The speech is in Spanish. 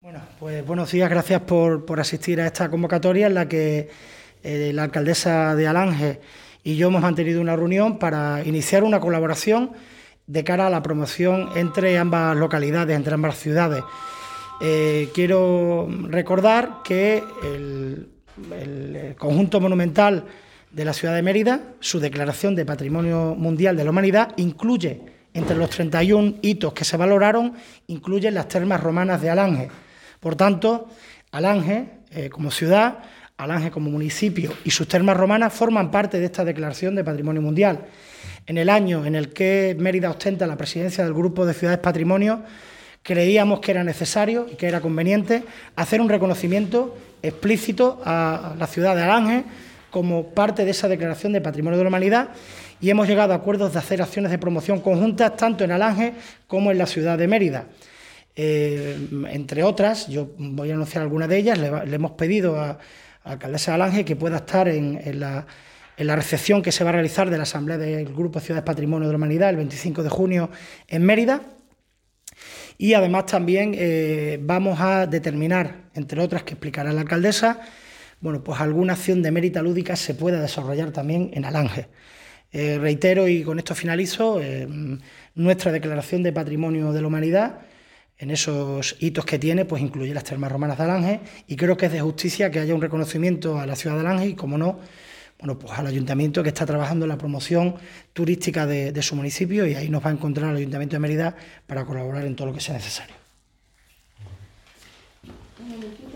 Bueno, pues buenos días, gracias por asistir a esta convocatoria en la que la alcaldesa de Alange y yo hemos mantenido una reunión para iniciar una colaboración de cara a la promoción entre ambas localidades, entre ambas ciudades. Quiero recordar que el conjunto monumental de la ciudad de Mérida, su declaración de Patrimonio Mundial de la Humanidad, incluye, entre los 31 hitos que se valoraron, incluyen las termas romanas de Alange. Por tanto, Alange como ciudad, Alange como municipio y sus termas romanas forman parte de esta declaración de Patrimonio Mundial. En el año en el que Mérida ostenta la presidencia del Grupo de Ciudades Patrimonio, creíamos que era necesario y que era conveniente hacer un reconocimiento explícito a la ciudad de Alange como parte de esa declaración de Patrimonio de la Humanidad, y hemos llegado a acuerdos de hacer acciones de promoción conjuntas tanto en Alange como en la ciudad de Mérida. Entre otras, yo voy a anunciar algunas de ellas. Le hemos pedido a la alcaldesa de Alange que pueda estar en la recepción que se va a realizar de la Asamblea del Grupo de Ciudades Patrimonio de la Humanidad el 25 de junio en Mérida. Y además también vamos a determinar, entre otras que explicará la alcaldesa, bueno, pues alguna acción de mérita lúdica se pueda desarrollar también en Alange. Reitero, y con esto finalizo, nuestra declaración de Patrimonio de la Humanidad, en esos hitos que tiene, pues incluye las termas romanas de Alange, y creo que es de justicia que haya un reconocimiento a la ciudad de Alange y, como no, bueno, pues al ayuntamiento que está trabajando en la promoción turística de su municipio, y ahí nos va a encontrar el Ayuntamiento de Mérida para colaborar en todo lo que sea necesario.